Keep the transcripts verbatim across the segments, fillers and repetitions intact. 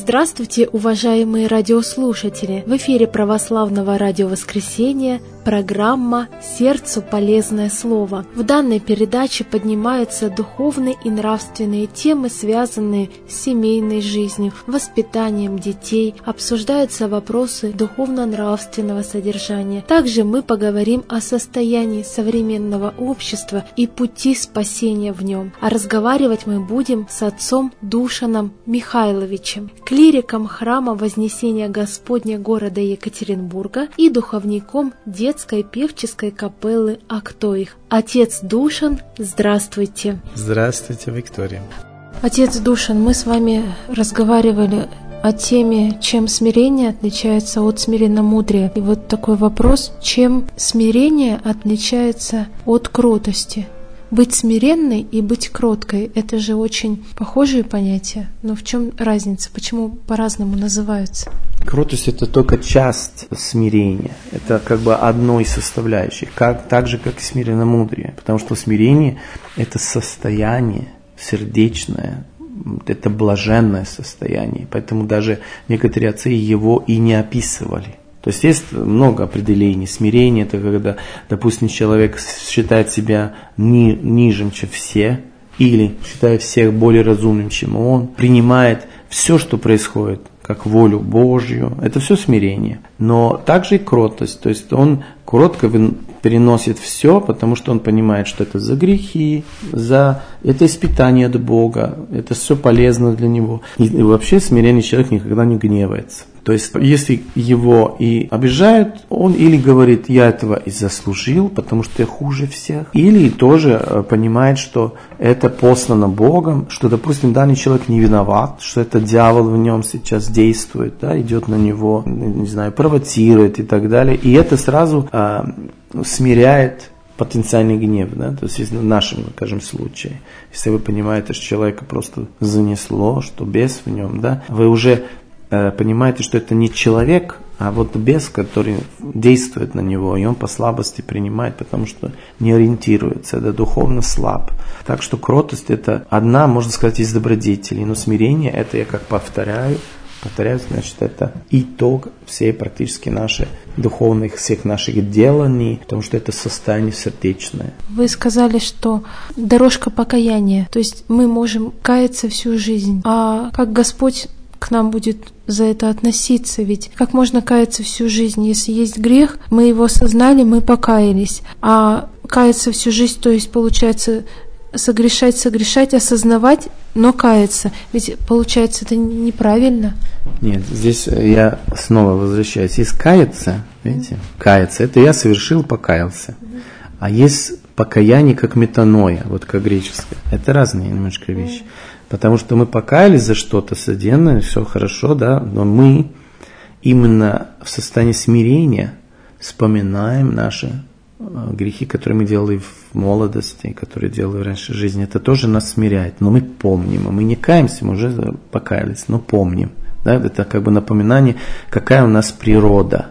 Здравствуйте, уважаемые радиослушатели! В эфире Православного радио Воскресения программа «Сердцу полезное слово». В данной передаче поднимаются духовные и нравственные темы, связанные с семейной жизнью, воспитанием детей, обсуждаются вопросы духовно-нравственного содержания. Также мы поговорим о состоянии современного общества и пути спасения в нем. А разговаривать мы будем с отцом Душаном Михайловичем, клириком храма Вознесения Господня города Екатеринбурга и духовником детской певческой капеллы «Актоих». Отец Душан, здравствуйте. Здравствуйте, Виктория. Отец Душан, мы с вами разговаривали о теме, чем смирение отличается от смиренномудрия. И вот такой вопрос, чем смирение отличается от кротости? Быть смиренной и быть кроткой – это же очень похожие понятия. Но в чем разница? Почему по-разному называются? Кротость – это только часть смирения. Это как бы одно из составляющих. Как, так же, как и смиренномудрие. Потому что смирение – это состояние сердечное, это блаженное состояние. Поэтому даже некоторые отцы его и не описывали. То есть есть много определений. Смирение – это когда, допустим, человек считает себя ни, ниже, чем все, или считает всех более разумным, чем он, принимает все, что происходит, как волю Божью. Это все смирение. Но также и кротость. То есть он кротко переносит все, потому что он понимает, что это за грехи, за это испытание от Бога, это все полезно для него. И вообще смиренный человек никогда не гневается. То есть, если его и обижают, он или говорит, я этого и заслужил, потому что я хуже всех, или тоже понимает, что это послано Богом, что, допустим, данный человек не виноват, что это дьявол в нем сейчас действует, да, идет на него, не знаю, провоцирует и так далее. И это сразу а, смиряет потенциальный гнев, да, то есть в нашем, скажем, случае, если вы понимаете, что человека просто занесло, что бес в нем, да, вы уже понимаете, что это не человек, а вот бес, который действует на него, и он по слабости принимает, потому что не ориентируется, это духовно слаб. Так что кротость – это одна, можно сказать, из добродетелей, но смирение – это, я как повторяю, повторяю, значит, это итог всей практически нашей духовных, всех наших деланий, потому что это состояние сердечное. Вы сказали, что дорожка покаяния, то есть мы можем каяться всю жизнь, а как Господь к нам будет за это относиться, ведь как можно каяться всю жизнь, если есть грех, мы его осознали, мы покаялись, а каяться всю жизнь, то есть получается согрешать, согрешать, осознавать, но каяться, ведь получается это неправильно. Нет, здесь я снова возвращаюсь, есть каяться, видите, каяться, это я совершил, покаялся, а есть покаяние как метаноя, вот как греческое, это разные немножко вещи. Потому что мы покаялись за что-то содеянное, все хорошо, да, но мы именно в состоянии смирения вспоминаем наши грехи, которые мы делали в молодости, которые делали раньше в жизни. Это тоже нас смиряет, но мы помним, мы не каемся, мы уже покаялись, но помним. Да, это как бы напоминание, какая у нас природа.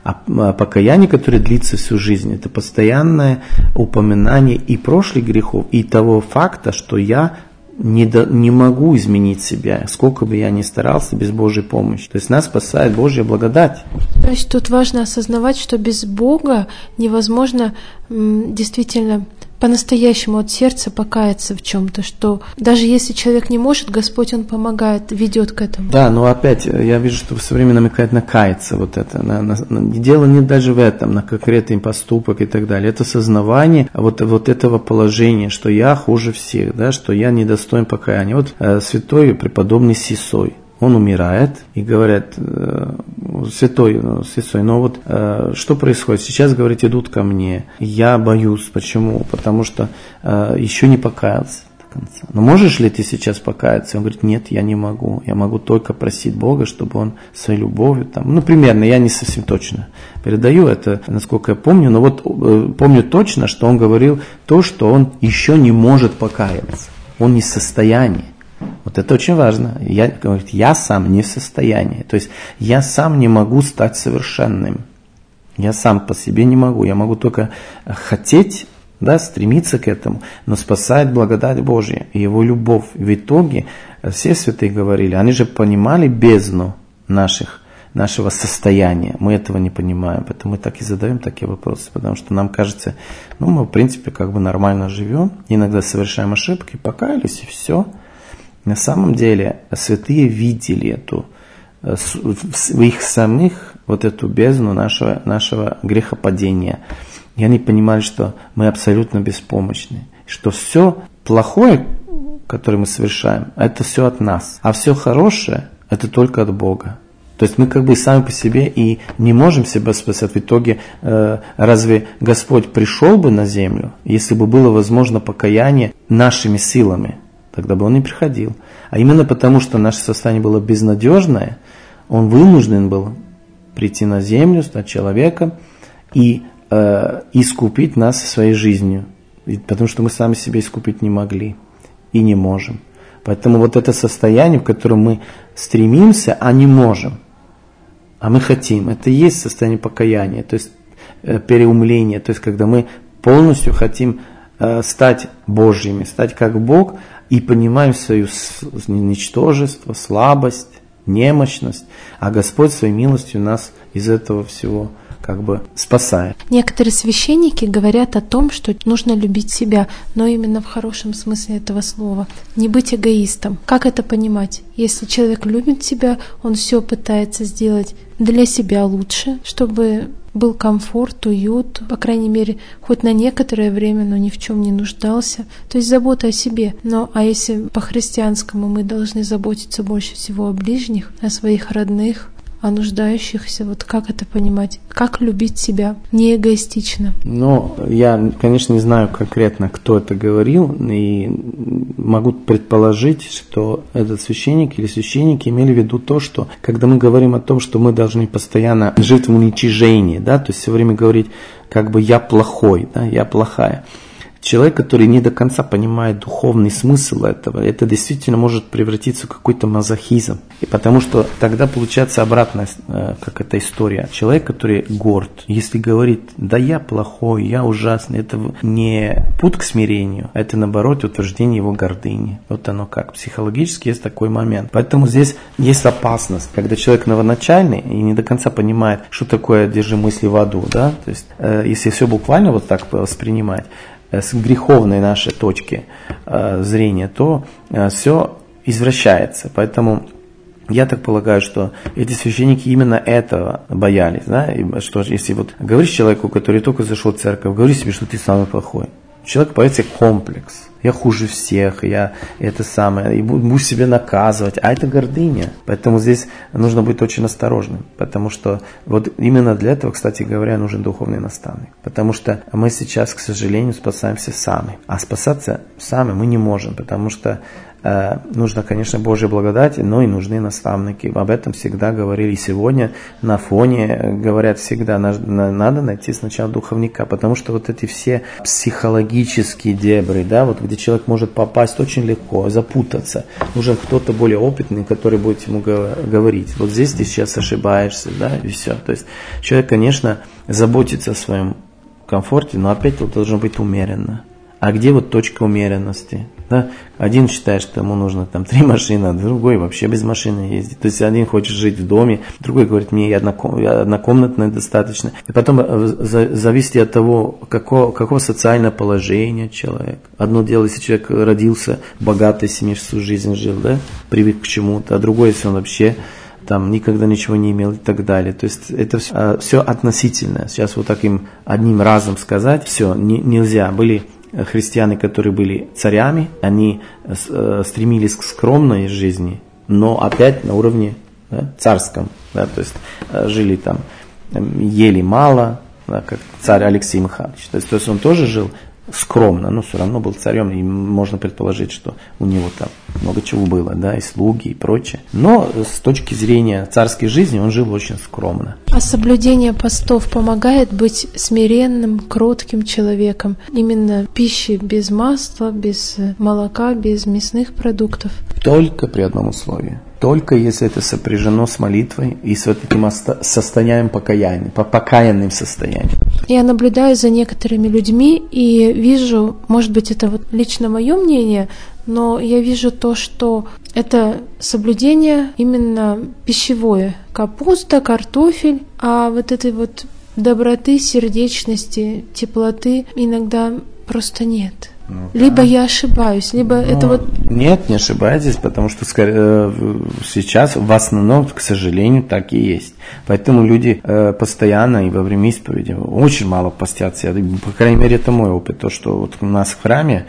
А покаяние, которое длится всю жизнь, это постоянное упоминание и прошлых грехов, и того факта, что я Не, до, не могу изменить себя, сколько бы я ни старался без Божьей помощи. То есть нас спасает Божья благодать. То есть тут важно осознавать, что без Бога невозможно м, действительно по-настоящему от сердца покаяться в чем-то, что даже если человек не может, Господь, Он помогает, ведет к этому. Да, но опять я вижу, что все время намекает на каяться вот это. На, на, на, дело не даже в этом, на конкретный поступок и так далее. Это сознавание вот, вот этого положения, что я хуже всех, да, что я недостоин покаяния. Вот э, святой преподобный Сисой. Он умирает, и говорят, э, святой, святой, но вот э, что происходит? Сейчас, говорит, идут ко мне, я боюсь. Почему? Потому что э, еще не покаялся до конца. Но можешь ли ты сейчас покаяться? Он говорит, нет, я не могу. Я могу только просить Бога, чтобы Он своей любовью, там, ну, примерно, я не совсем точно передаю это, насколько я помню, но вот э, помню точно, что он говорил то, что он еще не может покаяться. Он не в состоянии. Вот это очень важно. Я, говорит, я сам не в состоянии. То есть я сам не могу стать совершенным. Я сам по себе не могу. Я могу только хотеть, да, стремиться к этому. Но спасает благодать Божья и Его любовь. В итоге все святые говорили, они же понимали бездну наших, нашего состояния. Мы этого не понимаем, поэтому мы так и задаем такие вопросы, потому что нам кажется, ну, мы, в принципе, как бы нормально живем, иногда совершаем ошибки, покаялись, и все. На самом деле, святые видели эту, в их самих, вот эту бездну нашего, нашего грехопадения. И они понимали, что мы абсолютно беспомощны, что все плохое, которое мы совершаем, это все от нас, а все хорошее, это только от Бога. То есть мы как бы сами по себе и не можем себя спасать. В итоге э, разве Господь пришел бы на землю, если бы было возможно покаяние нашими силами? Тогда бы Он не приходил. А именно потому, что наше состояние было безнадежное, Он вынужден был прийти на землю, стать человеком и э, искупить нас своей жизнью. Потому что мы сами себя искупить не могли и не можем. Поэтому вот это состояние, в котором мы стремимся, а не можем, а мы хотим, это и есть состояние покаяния, то есть э, переумления, то есть когда мы полностью хотим э, стать Божьими, стать как Бог и понимаем свою ничтожество, слабость, немощность, а Господь своей милостью нас из этого всего как бы спасает. Некоторые священники говорят о том, что нужно любить себя, но именно в хорошем смысле этого слова. Не быть эгоистом. Как это понимать? Если человек любит себя, он все пытается сделать для себя лучше, чтобы был комфорт, уют, по крайней мере, хоть на некоторое время, но ни в чем не нуждался. То есть забота о себе. Но а если по-христианскому мы должны заботиться больше всего о ближних, о своих родных, о нуждающихся, вот как это понимать? Как любить себя не эгоистично? Ну, я, конечно, не знаю конкретно, кто это говорил, и могу предположить, что этот священник или священники имели в виду то, что когда мы говорим о том, что мы должны постоянно жить в уничижении, да, то есть все время говорить, как бы я плохой, да, я плохая. Человек, который не до конца понимает духовный смысл этого, это действительно может превратиться в какой-то мазохизм. И потому что тогда получается обратная, как эта история. Человек, который горд, если говорит, да я плохой, я ужасный, это не путь к смирению, это наоборот утверждение его гордыни. Вот оно как. Психологически есть такой момент. Поэтому здесь есть опасность, когда человек новоначальный и не до конца понимает, что такое «держи мысли в аду». Да? То есть, если все буквально вот так воспринимать, с греховной нашей точки э, зрения, то э, все извращается. Поэтому я так полагаю, что эти священники именно этого боялись. Да? И что если вот говоришь человеку, который только зашел в церковь, говори себе, что ты самый плохой. Человек появится комплекс. Я хуже всех, я это самое, и будешь себя наказывать, а это гордыня. Поэтому здесь нужно быть очень осторожным, потому что вот именно для этого, кстати говоря, нужен духовный наставник. Потому что мы сейчас, к сожалению, спасаемся сами, а спасаться сами мы не можем, потому что э, нужно, конечно, Божья благодать, но и нужны наставники. Об этом всегда говорили, и сегодня на фоне говорят всегда, надо найти сначала духовника, потому что вот эти все психологические дебри, да, вот где человек может попасть очень легко, запутаться. Нужен кто-то более опытный, который будет ему говорить. Вот здесь ты сейчас ошибаешься, да, и все. То есть человек, конечно, заботится о своем комфорте, но опять вот должно быть умеренно. А где вот точка умеренности? Да? Один считает, что ему нужно там три машины, а другой вообще без машины ездит. То есть один хочет жить в доме, другой говорит, мне однокомнатное достаточно. И потом зависит от того, какого, какого социального положения человек. Одно дело, если человек родился в богатой семье, всю жизнь жил, да, привык к чему-то, а другое, если он вообще там никогда ничего не имел и так далее. То есть это все, а, все относительно. Сейчас вот таким одним разом сказать, все, не, нельзя. Были христиане, которые были царями, они э, стремились к скромной жизни, но опять на уровне, да, царском, да, то есть э, жили там, э, ели мало, да, как царь Алексей Михайлович. То есть, то есть он тоже жил скромно, но все равно был царем, и можно предположить, что у него там много чего было, да, и слуги, и прочее. Но с точки зрения царской жизни он жил очень скромно. А соблюдение постов помогает быть смиренным, кротким человеком? Именно пищи без масла, без молока, без мясных продуктов? Только при одном условии. Только если это сопряжено с молитвой и с вот этим состоянием покаяния, покаянным состоянием. Я наблюдаю за некоторыми людьми и вижу, может быть, это вот лично мое мнение, но я вижу то, что это соблюдение именно пищевое. Капуста, картофель, а вот этой вот доброты, сердечности, теплоты иногда просто нет. Ну, либо да. я ошибаюсь, либо ну, это вот... Нет, не ошибаетесь, потому что сейчас в основном, к сожалению, так и есть. Поэтому люди постоянно и во время исповеди очень мало постятся. По крайней мере, это мой опыт. То, что вот у нас в храме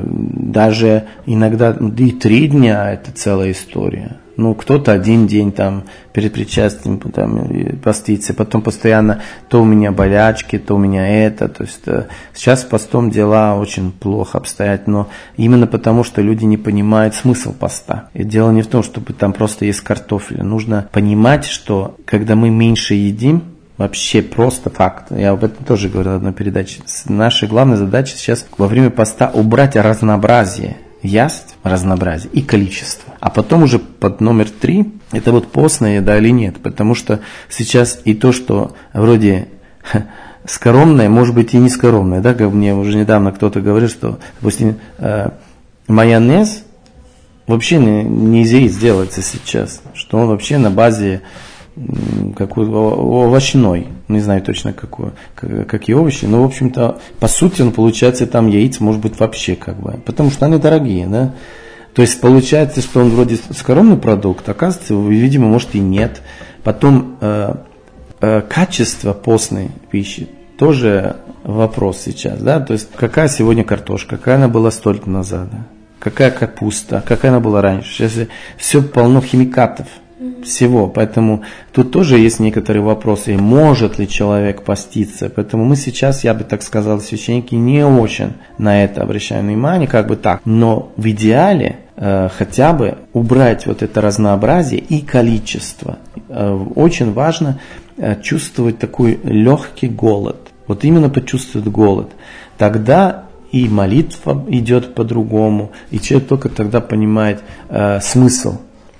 даже иногда и три дня это целая история. Ну, кто-то один день там перед причастием там, постится, потом постоянно то у меня болячки, то у меня это. То есть сейчас с постом дела очень плохо обстоят, но именно потому, что люди не понимают смысл поста. И дело не в том, чтобы там просто есть картофель. Нужно понимать, что когда мы меньше едим, вообще просто факт. Я об этом тоже говорил в одной передаче. Наша главная задача сейчас во время поста убрать разнообразие. Яств, разнообразие и количество. А потом уже под номер три, это вот постная еда или нет. Потому что сейчас и то, что вроде скоромное, может быть и не скоромное. Да? Как мне уже недавно кто-то говорил, что, допустим, э, майонез вообще не, нельзя сделаться сейчас. Что он вообще на базе какой овощной, не знаю точно какой, какие овощи, но в общем-то по сути он получается там яиц может быть вообще как бы, потому что они дорогие, да. То есть получается, что он вроде скоромный продукт, оказывается, видимо, может и нет. Потом э, э, качество постной пищи тоже вопрос сейчас, да. То есть какая сегодня картошка, какая она была столько назад, да? Какая капуста, какая она была раньше. Сейчас все полно химикатов. Всего, поэтому тут тоже есть некоторые вопросы, может ли человек поститься, поэтому мы сейчас, я бы так сказал, священники не очень на это обращаем внимание, как бы так, но в идеале э, хотя бы убрать вот это разнообразие и количество. Э, очень важно э, чувствовать такой легкий голод, вот именно почувствовать голод, тогда и молитва идет по-другому, и человек только тогда понимает э, смысл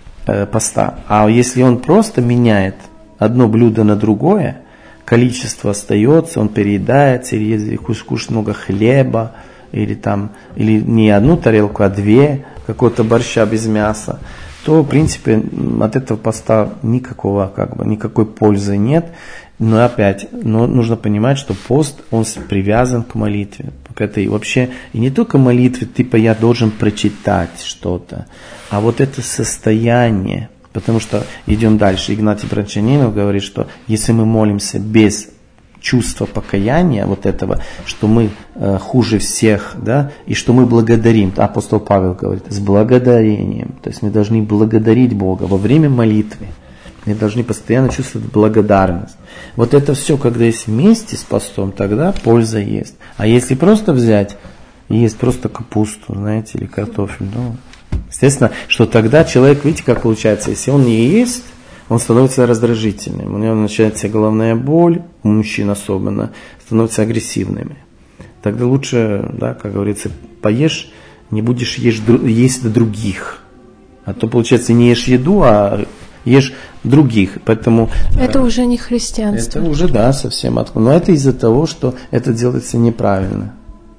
поста. А если он просто меняет одно блюдо на другое, количество остается, он переедается, или если кушает много хлеба, или там, или не одну тарелку, а две, какого-то борща без мяса, то, в принципе, от этого поста никакого, как бы, никакой пользы нет. Но опять, но нужно понимать, что пост, он привязан к молитве. К этой вообще, и не только молитве, типа я должен прочитать что-то, а вот это состояние. Потому что идем дальше. Игнатий Брянчанинов говорит, что если мы молимся без чувства покаяния, вот этого, что мы э, хуже всех, да, и что мы благодарим. Апостол Павел говорит, с благодарением. То есть мы должны благодарить Бога во время молитвы. Мы должны постоянно чувствовать благодарность. Вот это все, когда есть вместе с постом, тогда польза есть. А если просто взять и есть просто капусту, знаете, или картофель, ну, естественно, что тогда человек, видите, как получается, если он не ест, он становится раздражительным. У него начинается головная боль, у мужчин особенно, становятся агрессивными. Тогда лучше, да, как говорится, поешь, не будешь есть, есть других. А то, получается, не ешь еду, а ешь других. Поэтому это уже не христианство. Это уже, да, совсем откуда. Но это из-за того, что это делается неправильно.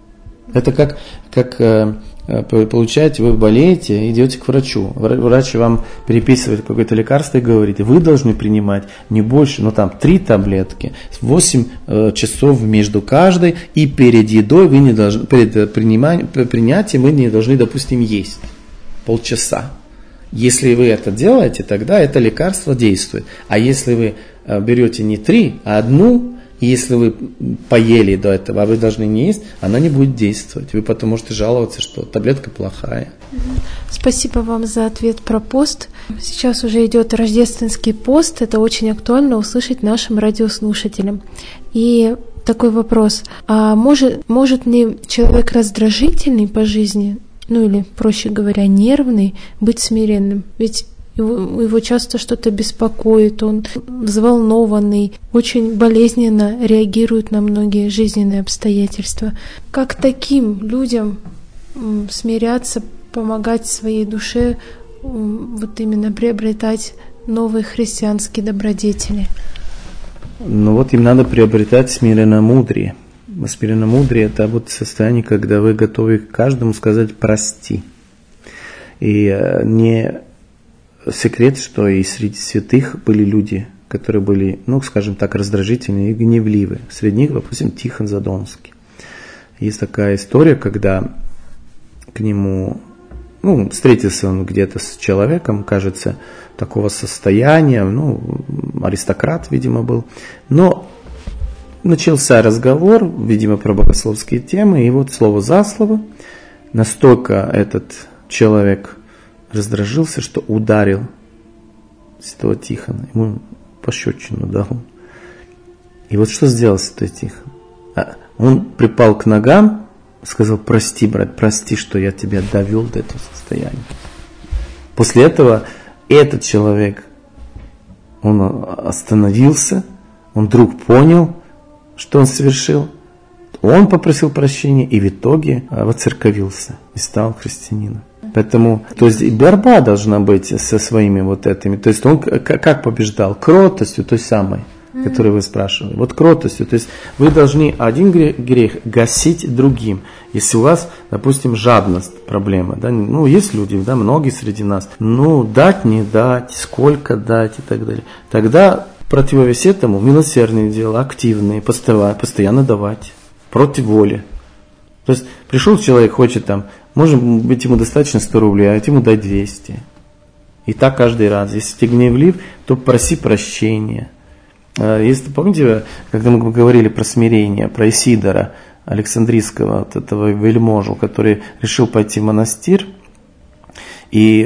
Это как, как э, получаете, вы болеете, идете к врачу. Врач вам переписывает какое-то лекарство и говорит, вы должны принимать не больше, ну там три таблетки, восемь э, часов между каждой, и перед едой вы не должны, перед принятием вы не должны, допустим, есть полчаса. Если вы это делаете, тогда это лекарство действует. А если вы берете не три, а одну, и если вы поели до этого, а вы должны не есть, она не будет действовать. Вы потом можете жаловаться, что таблетка плохая. Спасибо вам за ответ про пост. Сейчас уже идет рождественский пост. Это очень актуально услышать нашим радиослушателям. И такой вопрос. А может, может ли человек раздражительный по жизни, ну или, проще говоря, нервный, быть смиренным? Ведь его, его часто что-то беспокоит, он взволнованный, очень болезненно реагирует на многие жизненные обстоятельства. Как таким людям смиряться, помогать своей душе вот именно приобретать новые христианские добродетели? Ну вот им надо приобретать смиренномудрие. Смиренномудрие – это вот состояние, когда вы готовы каждому сказать «прости». И не секрет, что и среди святых были люди, которые были, ну, скажем так, раздражительные и гневливы. Среди них, допустим, Тихон Задонский. Есть такая история, когда к нему, ну, встретился он где-то с человеком, кажется, такого состояния, ну, аристократ, видимо, был. Но начался разговор, видимо, про богословские темы, и вот слово за слово настолько этот человек раздражился, что ударил святого Тихона. Ему пощечину дал. И вот что сделал святой Тихон? Он припал к ногам, сказал: прости, брат, прости, что я тебя довел до этого состояния. После этого этот человек, он остановился, он вдруг понял, что он совершил. Он попросил прощения и в итоге воцерковился и стал христианином. Поэтому, то есть, борьба должна быть со своими вот этими. То есть, он как побеждал? Кротостью той самой, которую вы спрашивали. Вот кротостью. То есть, вы должны один грех, грех гасить другим. Если у вас, допустим, жадность, проблема, да, ну, есть люди, да, многие среди нас, ну, дать, не дать, сколько дать и так далее. Тогда противовес этому милосердные дела, активные, постоянно давать, против воли. То есть, пришел человек, хочет там, может быть, ему достаточно сто рублей, а ему дай двести. И так каждый раз. Если ты гневлив, то проси прощения. Если, помните, когда мы говорили про смирение, про Исидора Александрийского, вот этого вельможу, который решил пойти в монастырь, и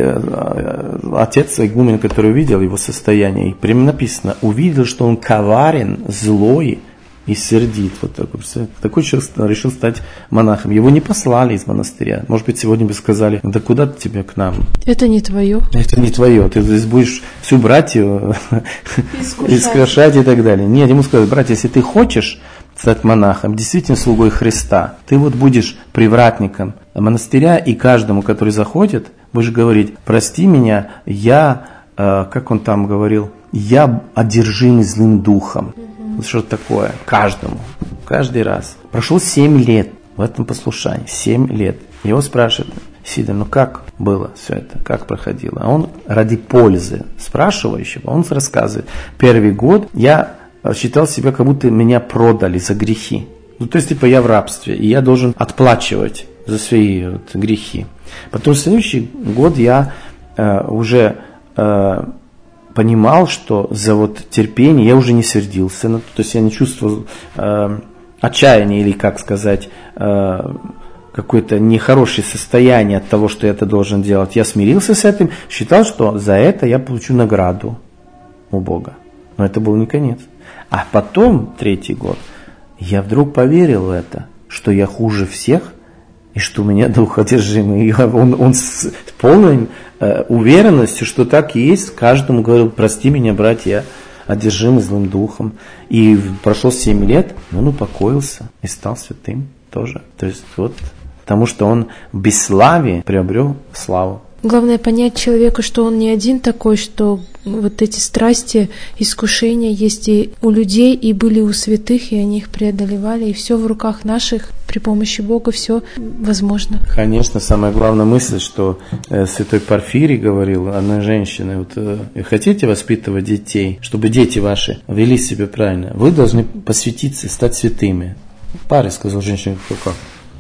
отец игумен, который увидел его состояние, и прямо написано, увидел, что он коварен, злой и сердит. Вот такой, такой человек решил стать монахом. Его не послали из монастыря. Может быть, сегодня бы сказали: да куда ты тебе к нам? Это не твое. Это не твое. Ты здесь будешь всю братью искушать и так далее. Нет, ему сказали: брат, если ты хочешь стать монахом, действительно слугой Христа, ты вот будешь привратником монастыря, и каждому, который заходит, будешь говорить: прости меня, я, как он там говорил, я одержимый злым духом. Вот что такое? Каждому. Каждый раз. Прошло семь лет в этом послушании. Семь лет. Его спрашивают: Сидор, ну как было все это? Как проходило? А он ради пользы спрашивающего, он рассказывает: первый год я считал себя, как будто меня продали за грехи. Ну, то есть, типа, я в рабстве, и я должен отплачивать за свои вот грехи. Потом в следующий год я э, уже... Э, понимал, что за вот терпение я уже не сердился, ну, то есть я не чувствовал э, отчаяния или, как сказать, э, какое-то нехорошее состояние от того, что я это должен делать. Я смирился с этим, считал, что за это я получу награду у Бога. Но это был не конец. А потом, третий год, я вдруг поверил в это, что я хуже всех, и что у меня дух одержимый. И он, он с полной э, уверенностью, что так и есть, каждому говорил: прости меня, брат, я одержимый злым духом. И прошло семь лет, и он упокоился и стал святым тоже. То есть вот, потому что он в бесславии приобрел славу. Главное понять человеку, что он не один такой, что вот эти страсти, искушения есть и у людей, и были у святых, и они их преодолевали, и все в руках наших, при помощи Бога все возможно. Конечно, самая главная мысль, что э, святой Порфирий говорил одной женщине: вот, э, хотите воспитывать детей, чтобы дети ваши вели себя правильно, вы должны посвятиться, стать святыми. Парень сказал женщине: как?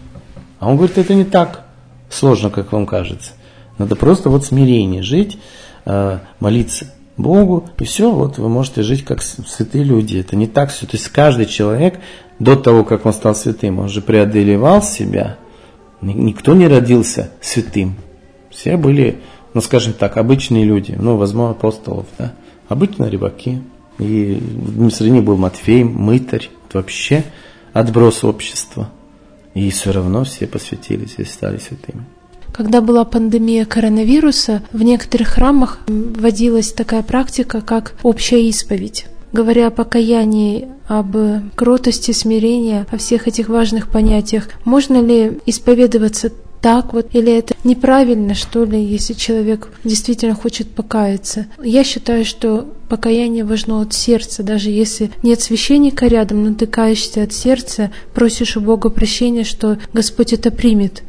А он говорит: это не так сложно, как вам кажется. Надо просто вот смирение жить, молиться Богу, и все, вот вы можете жить как святые люди. Это не так все. То есть каждый человек до того, как он стал святым, он же преодолевал себя. Никто не родился святым. Все были, ну скажем так, обычные люди, ну возможно апостолов, да? Обычные рыбаки. И среди них был Матфей, мытарь, вообще отброс общества. И все равно все посвятились и стали святыми. Когда была пандемия коронавируса, в некоторых храмах вводилась такая практика, как общая исповедь. Говоря о покаянии, об кротости, смирении, о всех этих важных понятиях, можно ли исповедоваться так вот, или это неправильно, что ли, если человек действительно хочет покаяться? Я считаю, что покаяние важно от сердца, даже если нет священника рядом, но ты каешься от сердца, просишь у Бога прощения, что Господь это примет.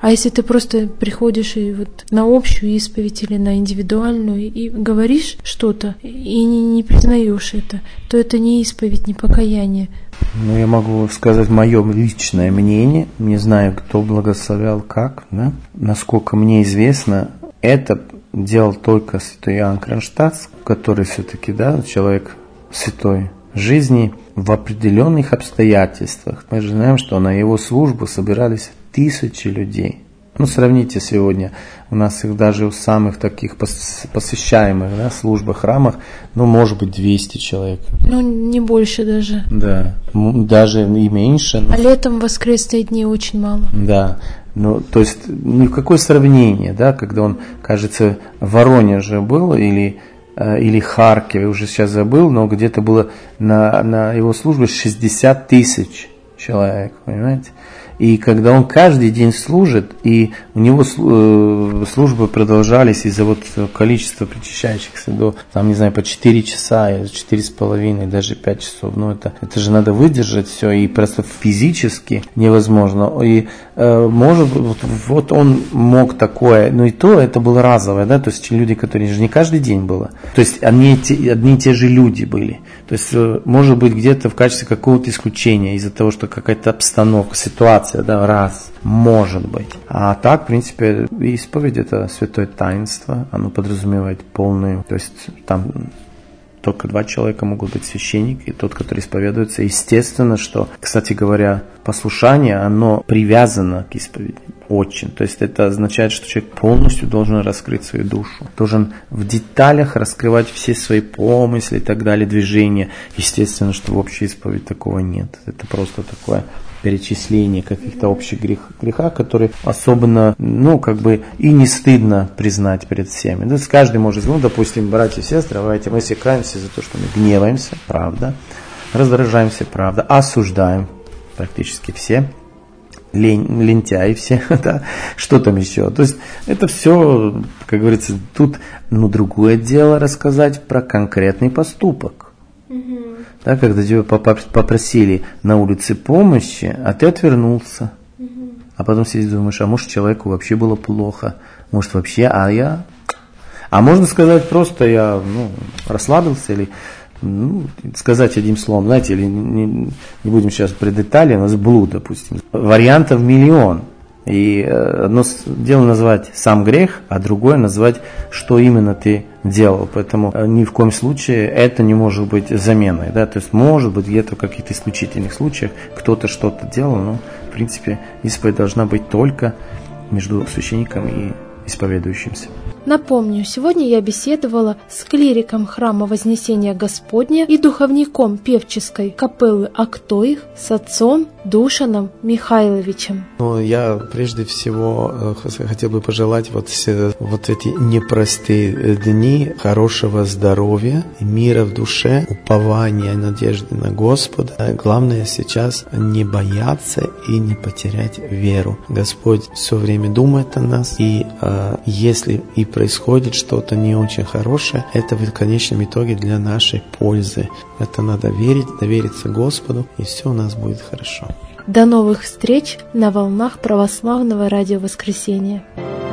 А если ты просто приходишь и вот на общую исповедь или на индивидуальную и говоришь что-то и не, не признаешь это, то это не исповедь, не покаяние. Ну, я могу сказать мое личное мнение. Не знаю, кто благословлял как, да? Насколько мне известно, это делал только святой Иоанн Кронштадтский, который все-таки, да, человек святой жизни в определенных обстоятельствах. Мы же знаем, что на его службу собирались тысячи людей. Ну, сравните сегодня, у нас их даже в самых таких посещаемых, да, службах, храмах, ну, может быть, двести человек. Ну, не больше даже. Да, даже и меньше. Но... А летом в воскресные дни очень мало. Да, ну, то есть, ни в какое сравнение, да, когда он, кажется, в Воронеже был, или, или Харькове, уже сейчас забыл, но где-то было на, на его службе шестьдесят тысяч человек, понимаете? И когда он каждый день служит, и у него службы продолжались из-за вот количества причащающихся до, там, не знаю, по четыре часа, четыре с половиной, даже пять часов. Ну, это, это же надо выдержать все, и просто физически невозможно. И, э, может быть, вот, вот он мог такое, но и то это было разовое, да, то есть люди, которые же не каждый день было. То есть одни, одни и те же люди были. То есть, может быть, где-то в качестве какого-то исключения, из-за того, что какая-то обстановка, ситуация, да, раз, может быть. А так, в принципе, исповедь – это святое таинство, оно подразумевает полную, то есть там только два человека могут быть священник и тот, который исповедуется. Естественно, что, кстати говоря, послушание, оно привязано к исповеди. Очень. То есть это означает, что человек полностью должен раскрыть свою душу. Должен в деталях раскрывать все свои помысли и так далее, движения. Естественно, что в общей исповеди такого нет. Это просто такое перечисление каких-то общих грех, греха, которые особенно, ну, как бы и не стыдно признать перед всеми. То есть каждый может, ну, допустим, братья и сестры, давайте мы все каемся за то, что мы гневаемся, правда, раздражаемся, правда, осуждаем практически все. Лень, лентяи все, да, что там еще. То есть это все, как говорится, тут, ну, другое дело рассказать про конкретный поступок. Mm-hmm. Да, когда тебя попросили на улице помощи, а ты отвернулся. Mm-hmm. А потом сидишь, думаешь, а может человеку вообще было плохо, может вообще, а я... А можно сказать просто, я, ну, расслабился или... Ну, сказать одним словом, знаете, или не, не будем сейчас при детали, у нас блуд, допустим. Вариантов миллион. И одно дело назвать сам грех, а другое назвать, что именно ты делал. Поэтому ни в коем случае это не может быть заменой. Да? То есть может быть где-то в каких-то исключительных случаях кто-то что-то делал, но в принципе исповедь должна быть только между священником и исповедующимся. Напомню, сегодня я беседовала с клириком храма Вознесения Господня и духовником певческой капеллы «Актоих» с отцом Душаном Михайловичем. Ну, я прежде всего хотел бы пожелать вот, все, вот эти непростые дни хорошего здоровья, мира в душе, упования, надежды на Господа. Главное сейчас не бояться и не потерять веру. Господь все время думает о нас, и э, если и происходит что-то не очень хорошее, это в конечном итоге для нашей пользы. Это надо верить, довериться Господу, и все у нас будет хорошо. До новых встреч на волнах православного радио Воскресения.